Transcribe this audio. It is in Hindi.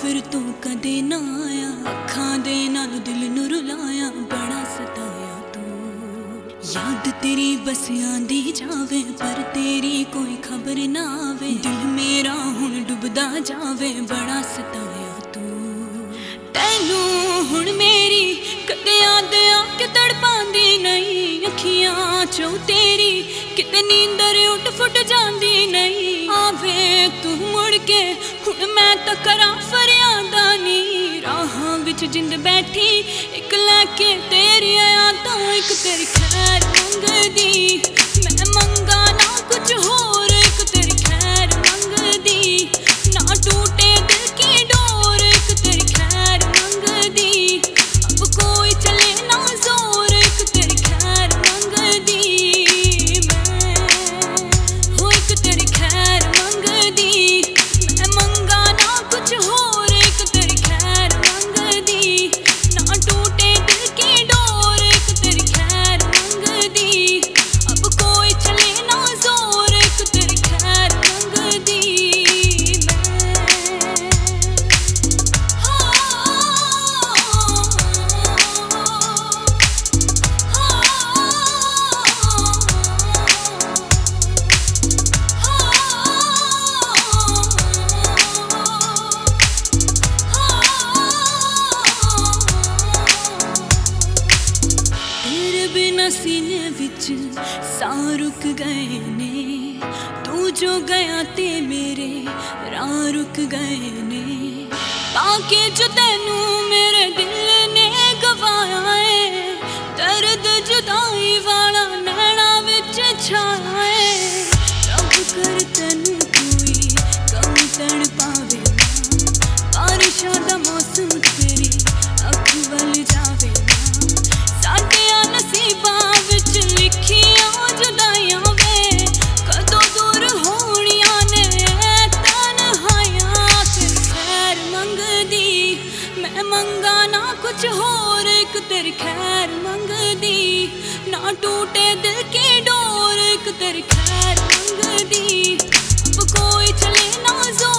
फिर तू कदे ना आया, अखां दे नाल दिल नू रुलाया, बड़ा सताया तू। याद तेरी बस आंदी जावे, पर तेरी कोई खबर ना आवे। दिल मेरा हुण डुबदा जावे, बड़ा सताया तू। तैनू हुण मेरी कदे याद आके तड़पांदी नहीं, अखियां चों तेरी किते नींदर उठ फुट जांदी नहीं। आवे तू मुड़ के हुण मैं तां करां फरियादा नी, राहां विच जिंद बैठी इक लैके तेरी यादां, इक तेरी खैर मंगदी मैं मंगा ना कुछ होर, इक तेरी खैर मंगदी ना टूटे दिल की डोर, इक तेरी खैर मंगदी अब कोई चले ना जोर, इक तेरी खैर मंगदी मैं हो, इक तेरी खैर मंगदी मैं मंगा ना कुछ होर, इक तेरी खैर मंगदी ना टूटे दिल की डोर, इक तेरी खैर मंगदी अब कोई चले ना जोर, इक तेरी खैर मंगदी मैं। तेरे बिना सीने विच साह रुक गए ने, तू जो गया ते मेरे राह रुक गए ने। पाके जो तैनू मेरे दिल ने गवाया है, दर्द जुदाई वाला नैना विच छाया है। रब कर तैनू कोई कम तड़ पावे ना, बारिशां दा मौसम तेरी अख वल जावे ना। साडियां नसीबां विच लिखियां जुदाइयां वे, कदों दूर होणियां ने तन्हाइयां। तेरी खैर मंगदी मैं मंगा ना कुछ होर, इक तेरी खैर मंगदी ना टूटे दिल की डोर, इक तेरी खैर मंगदी अब कोई चले ना जोर।